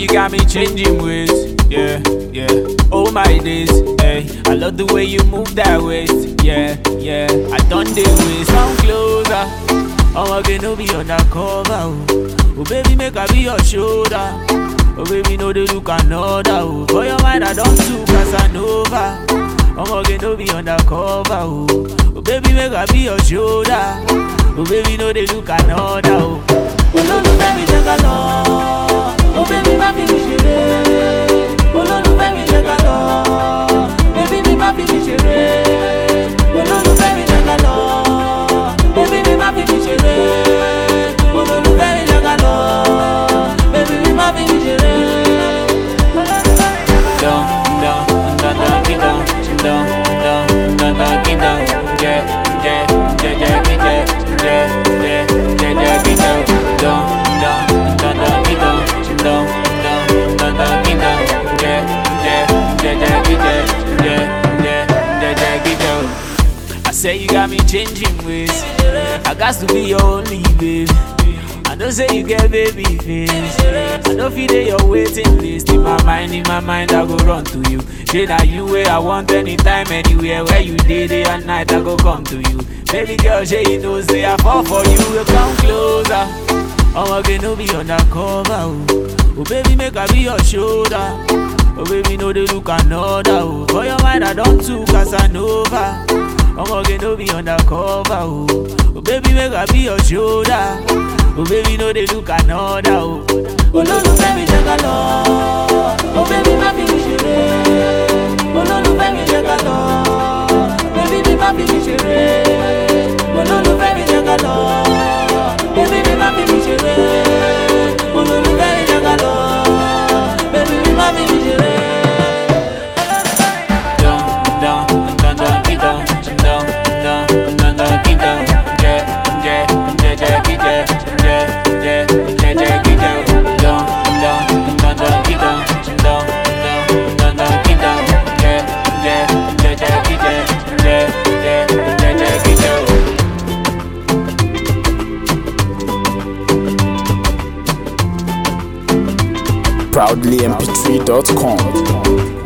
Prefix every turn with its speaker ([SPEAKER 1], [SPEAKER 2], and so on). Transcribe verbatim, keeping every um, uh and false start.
[SPEAKER 1] you got me changing ways. Yeah, yeah. Oh my days, hey. I love the way you move that waist. Yeah, yeah. I done the waist. Come closer. I'm gonna be undercover. Oh. oh baby, make I be your shoulder. Oh baby, no they look another. Oh. For your mind, I don't do Casanova. I'm gonna be undercover. Oh. oh baby, make I be your shoulder. Oh baby, no they look another. Oh, oh no, no, let me take a look. Oh baby, my baby, she ready. Oh no, no, let me take a look. Baby, my baby, she ready. Oh no, no, let me take a look. Baby, my baby, she ready. Oh no, no, let me take a look. Baby, my baby, she ready. Down, down, down, down, get down, down, down, down, down, get down, yeah, yeah, yeah, yeah, yeah, yeah, yeah, yeah, yeah, get down, down, down, down, get down, down, down, down, down, get down, yeah, yeah, yeah, yeah, yeah, yeah, yeah, yeah, yeah, get down. I say you got me changing ways. I got to be your only babe. I know say you get baby face. I know feel that you're waiting list. In my mind, in my mind, I go run to you. Say that you where I want anytime, anywhere. Where you day, day and night, I go come to you. Baby girl, say you know, say I fall for you. You come closer. I'm gonna be undercover. Oh. oh baby, make I be your shoulder. Oh baby, no they look another. Oh. For your mind, I don't do Casanova. I'm gonna be undercover. Oh. oh baby, make I be your shoulder. Oh baby, no they look another. Oh, oh no, no, let me take a look. Oh baby, my baby, she ready. Oh no, no, let me take a look. Baby, my baby, she ready. Oh no, no, let me take a look. Baby, my baby, she ready. Oh no, no, let me take a look. Baby, my baby, she ready. Down, down, down, down, get down, down, down, down, down, get down, yeah, yeah, yeah, yeah, get down. Yeah, yeah, yeah, yeah, get down, down, down, down, down, get down, down, down, down, down, get down, yeah, yeah, yeah, yeah, get down, yeah, yeah, yeah, yeah, get
[SPEAKER 2] down. proudly m p three dot com